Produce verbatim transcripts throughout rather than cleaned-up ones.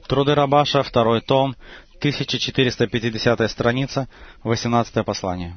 Труды Рабаша, второй том, тысяча четыреста пятидесятая страница, восемнадцатое послание.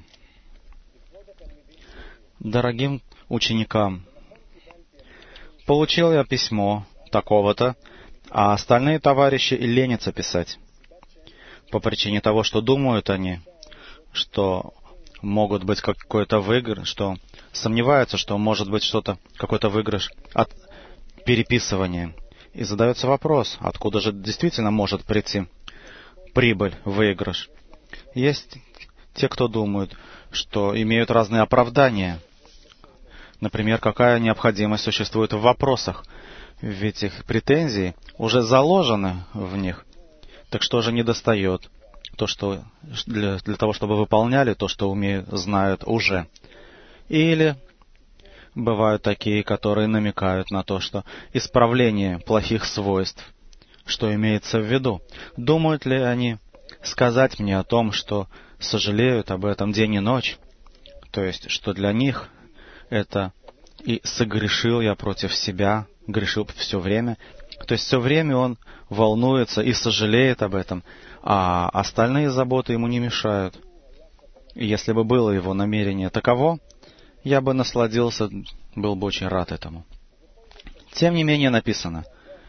Дорогим ученикам, получил я письмо такого-то, а остальные товарищи и ленятся писать. По причине того, что думают они, что могут быть какой-то выигрыш, что сомневаются, что может быть что-то, какой-то выигрыш от переписывания. И задается вопрос, откуда же действительно может прийти прибыль, выигрыш. Есть те, кто думают, что имеют разные оправдания. Например, какая необходимость существует в вопросах, ведь их претензии уже заложены в них. Так что же недостает? То, что для, для того, чтобы выполняли то, что умеют, знают уже. Или бывают такие, которые намекают на то, что исправление плохих свойств, что имеется в виду. Думают ли они сказать мне о том, что сожалеют об этом день и ночь? То есть, что для них это и согрешил я против себя, грешил все время. То есть все время он волнуется и сожалеет об этом, а остальные заботы ему не мешают. И если бы было его намерение таково, я бы насладился, был бы очень рад этому. Тем не менее написано,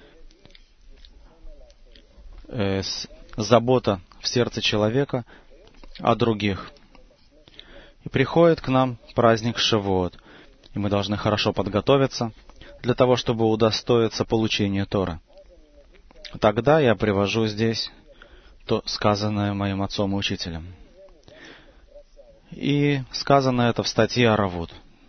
э, забота в сердце человека о других. И приходит к нам праздник Шавуот, и мы должны хорошо подготовиться для того, чтобы удостоиться получения Торы. Тогда я привожу здесь то сказанное моим отцом и учителем. И сказано это в статье Аравут.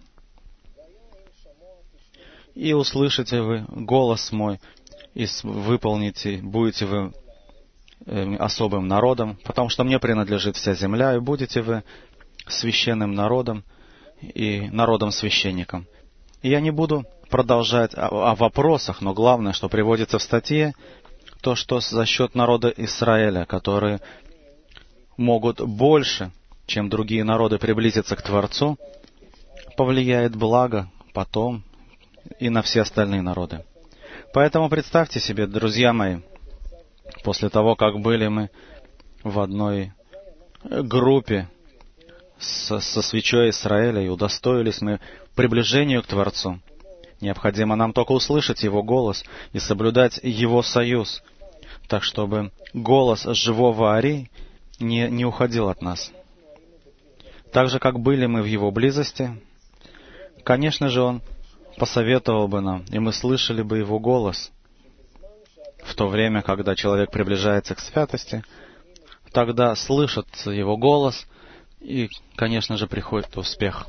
«И услышите вы голос мой, и выполните, будете вы особым народом, потому что мне принадлежит вся земля, и будете вы священным народом и народом-священником». И я не буду продолжать о, о вопросах, но главное, что приводится в статье, то, что за счет народа Израиля, которые могут больше, чем другие народы, приблизиться к Творцу, повлияет благо потом и на все остальные народы. Поэтому представьте себе, друзья мои, после того, как были мы в одной группе со, со свечой Израиля и удостоились мы приближению к Творцу, необходимо нам только услышать Его голос и соблюдать Его союз, так чтобы голос живого Ари не, не уходил от нас. Так же, как были мы в Его близости, конечно же, Он посоветовал бы нам, и мы слышали бы Его голос. В то время, когда человек приближается к святости, тогда слышит Его голос, и, конечно же, приходит успех.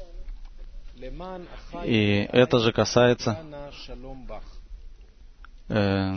И это же касается э,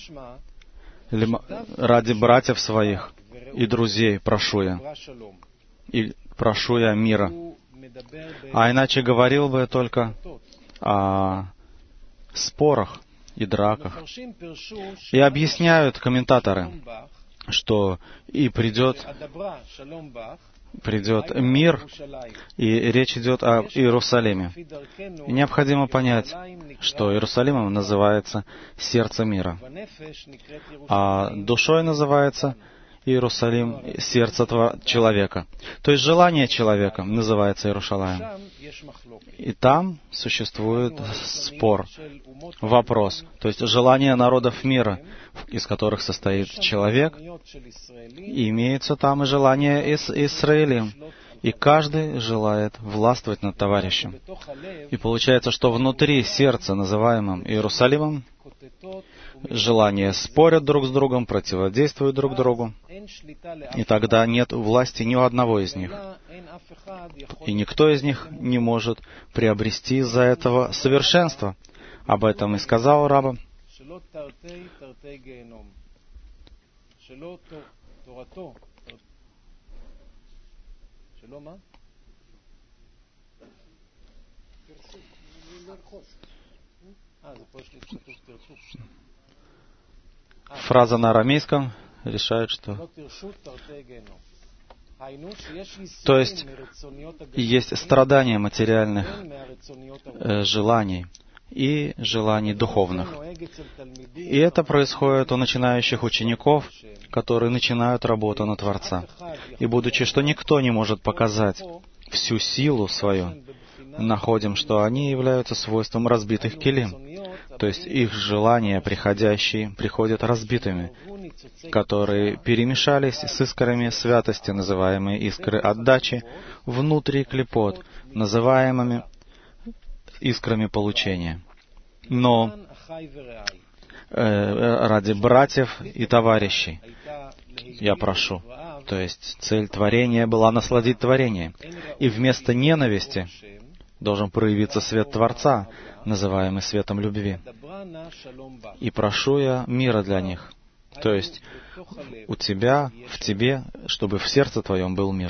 ради братьев своих и друзей прошу я, и прошу я мира. А иначе говорил бы только о спорах и драках. И объясняют комментаторы, что и придет, придет мир, и речь идет о Иерусалиме. И необходимо понять, что Иерусалимом называется сердце мира, а душой называется Иерусалим, сердце человека. То есть желание человека называется Иерушалаем. И там существует спор, вопрос. То есть желание народов мира, из которых состоит человек, и имеется там и желание Ис- Израилем. И каждый желает властвовать над товарищем. И получается, что внутри сердца, называемым Иерусалимом, желания спорят друг с другом, противодействуют друг другу. И тогда нет власти ни у одного из них. И никто из них не может приобрести из-за этого совершенство. Об этом и сказал Раба. Фраза на арамейском решает, что... То есть, есть страдания материальных э, желаний и желаний духовных. И это происходит у начинающих учеников, которые начинают работу на Творца. И будучи, что никто не может показать всю силу свою, находим, что они являются свойством разбитых келим. То есть их желания приходящие приходят разбитыми, которые перемешались с искрами святости, называемые искры отдачи, внутри клипот, называемыми искрами получения. Но э, ради братьев и товарищей я прошу. То есть цель творения была насладить творение. И вместо ненависти должен проявиться свет Творца, называемый светом любви. И прошу я мира для них. То есть у тебя, в тебе, чтобы в сердце твоем был мир.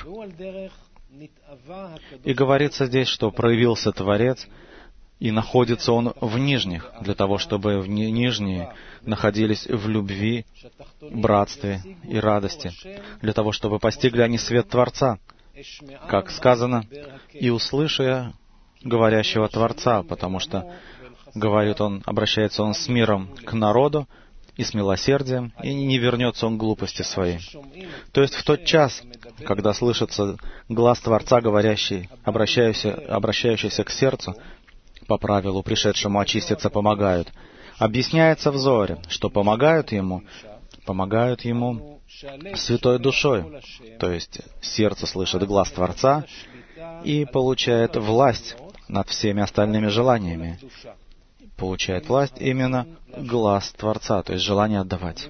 И говорится здесь, что проявился Творец, и находится Он в нижних, для того, чтобы в нижние находились в любви, братстве и радости, для того, чтобы постигли они свет Творца. Как сказано, «И услышу я говорящего Творца», потому что, говорит он, обращается он с миром к народу и с милосердием, и не вернется он к глупости своей. То есть в тот час, когда слышится глаз Творца, говорящий, обращающийся, обращающийся к сердцу, по правилу пришедшему очиститься помогают, объясняется в Зоре, что помогают ему, помогают ему святой душой, то есть сердце слышит глаз Творца и получает власть над всеми остальными желаниями. Получает власть именно глаз Творца, то есть желание отдавать.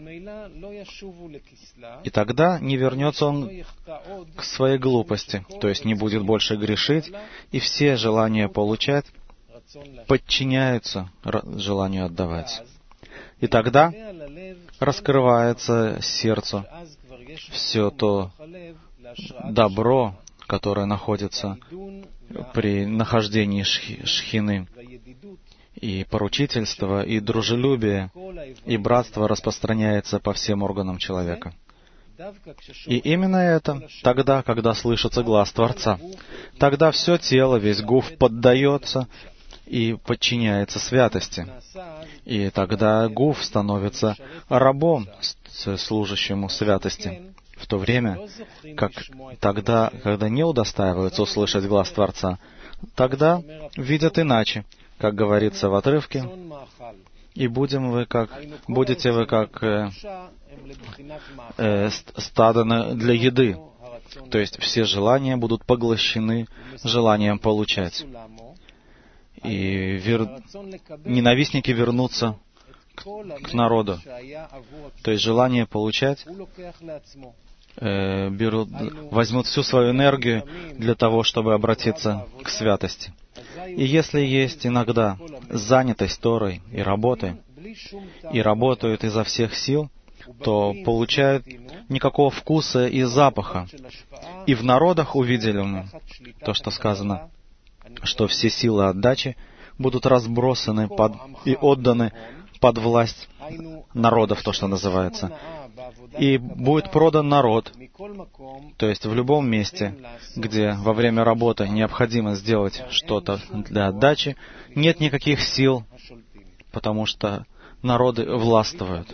И тогда не вернется он к своей глупости, то есть не будет больше грешить, и все желания получать подчиняются желанию отдавать. И тогда раскрывается сердцу все то добро, которое находится при нахождении шхины, и поручительство, и дружелюбие, и братство распространяется по всем органам человека. И именно это тогда, когда слышится глаз Творца. Тогда все тело, весь гуф поддается и подчиняется святости. И тогда гуф становится рабом, служащему святости. В то время, как тогда, когда не удостаиваются услышать глаз Творца, тогда видят иначе, как говорится в отрывке, «И будем вы как, будете вы как э, э, стадо для еды». То есть все желания будут поглощены желанием получать. И вер... ненавистники вернутся к, к народу. То есть желание получать э, берут, возьмут всю свою энергию для того, чтобы обратиться к святости. И если есть иногда занятость Торой и работой, и работают изо всех сил, то получают никакого вкуса и запаха. И в народах увидели мы то, что сказано, что все силы отдачи будут разбросаны под, и отданы под власть народов, то, что называется. И будет продан народ, то есть в любом месте, где во время работы необходимо сделать что-то для отдачи, нет никаких сил, потому что народы властвуют.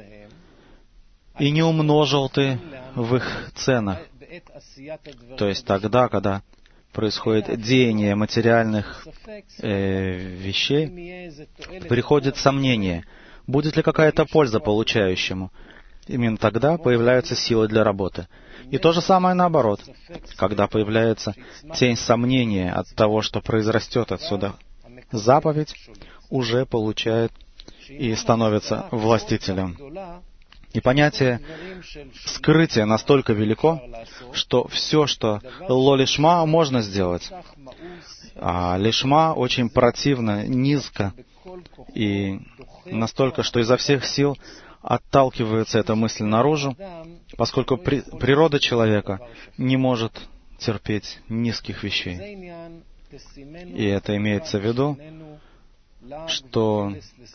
И не умножил ты в их ценах. То есть тогда, когда происходит деяние материальных э, вещей, приходит сомнение, будет ли какая-то польза получающему. Именно тогда появляются силы для работы. И то же самое наоборот. Когда появляется тень сомнения от того, что произрастет отсюда, заповедь уже получает и становится властителем. И понятие скрытия настолько велико, что все, что ло-лишма, можно сделать. А лишма очень противно, низко, и настолько, что изо всех сил отталкивается эта мысль наружу, поскольку при, природа человека не может терпеть низких вещей. И это имеется в виду, что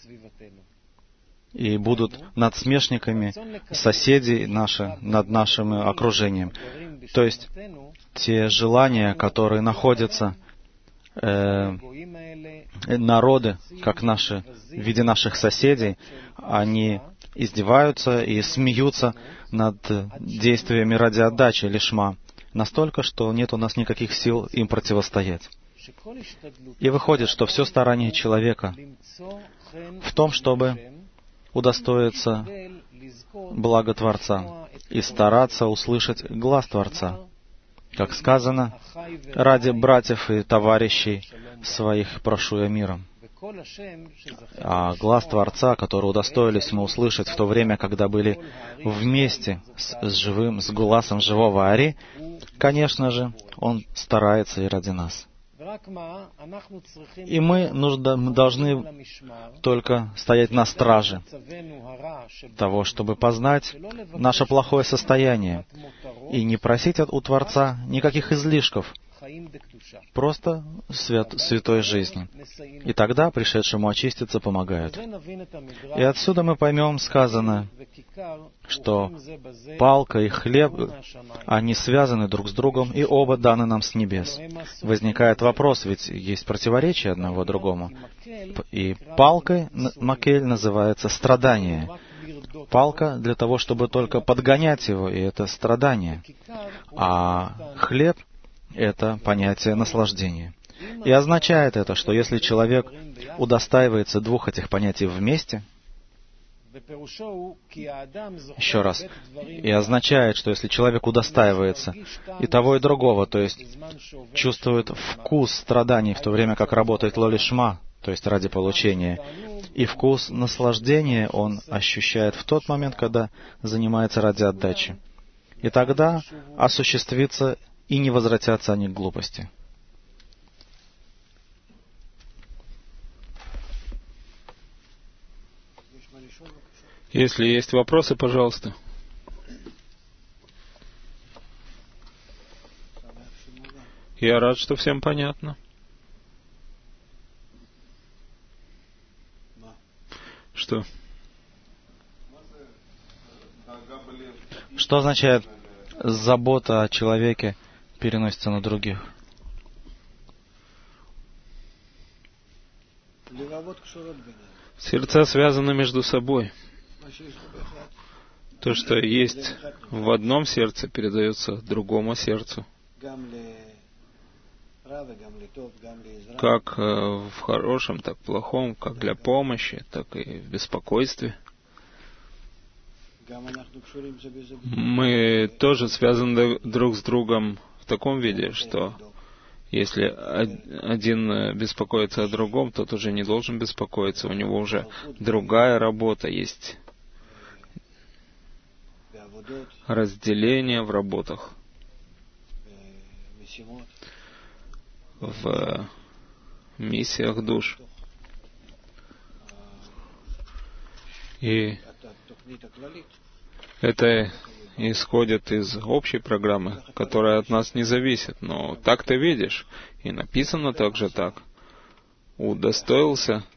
и будут надсмешниками соседи наши над нашим окружением. То есть те желания, которые находятся э, народы, как наши, в виде наших соседей, они издеваются и смеются над действиями ради отдачи лишма, настолько, что нет у нас никаких сил им противостоять. И выходит, что все старание человека в том, чтобы удостоиться блага Творца и стараться услышать глас Творца. Как сказано, ради братьев и товарищей своих прошу я миром. А глас Творца, который удостоились мы услышать в то время, когда были вместе с, с живым, с гласом живого Ари, конечно же, он старается и ради нас. И мы нужда, должны только стоять на страже того, чтобы познать наше плохое состояние и не просить от, у Творца никаких излишков, просто свят, святой жизни. И тогда пришедшему очиститься помогают. И отсюда мы поймем сказано, что палка и хлеб, они связаны друг с другом, и оба даны нам с небес. Возникает вопрос, ведь есть противоречие одного другому. И палкой макель называется страдание. Палка для того, чтобы только подгонять его, и это страдание. А хлеб — это понятие наслаждения. И означает это, что если человек удостаивается двух этих понятий вместе, еще раз, и означает, что если человек удостаивается и того, и другого, то есть чувствует вкус страданий в то время, как работает лолишма, то есть ради получения, и вкус наслаждения он ощущает в тот момент, когда занимается ради отдачи. И тогда осуществится и не возвратятся они к глупости. Если есть вопросы, пожалуйста. Я рад, что всем понятно. Что? Что означает забота о человеке переносится на других? Сердца связаны между собой. То, что есть в одном сердце, передается другому сердцу. Как в хорошем, так в плохом, как для помощи, так и в беспокойстве. Мы тоже связаны друг с другом в таком виде, что если один беспокоится о другом, тот уже не должен беспокоиться, у него уже другая работа есть. Разделение в работах, в миссиях душ. И это исходит из общей программы, которая от нас не зависит. Но так ты видишь, и написано также так. Удостоился,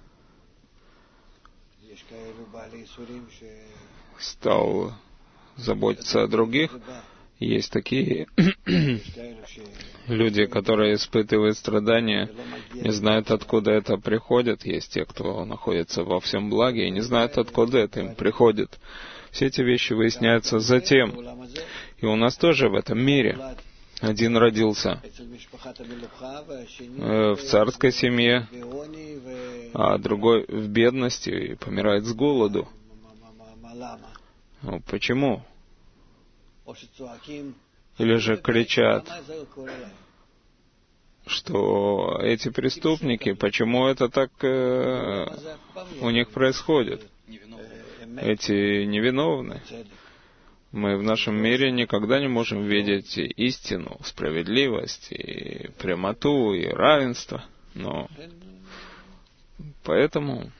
стал заботиться о других. Есть такие люди, которые испытывают страдания, не знают, откуда это приходит. Есть те, кто находится во всем благе и не знают, откуда это им приходит. Все эти вещи выясняются затем. И у нас тоже в этом мире. Один родился в царской семье, а другой в бедности и помирает с голоду. Ну, почему? Или же кричат, что эти преступники, почему это так э, у них происходит? Эти невиновны. Мы в нашем мире никогда не можем видеть истину, справедливость, и прямоту, и равенство. Но поэтому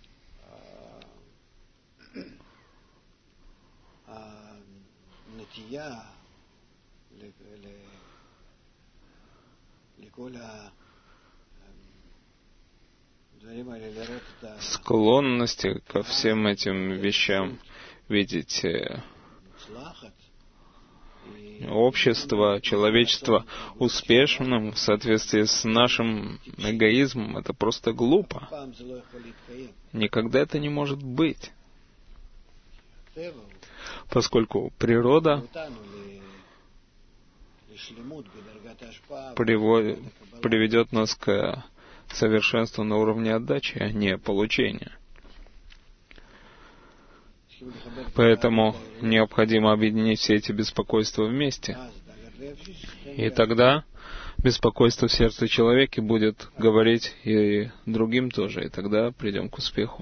склонности ко всем этим вещам, видеть общество, человечество успешным в соответствии с нашим эгоизмом, это просто глупо. Никогда это не может быть. Поскольку природа приводит, приведет нас к совершенству на уровне отдачи, а не получения. Поэтому необходимо объединить все эти беспокойства вместе. И тогда беспокойство в сердце человека будет говорить и другим тоже, и тогда придем к успеху.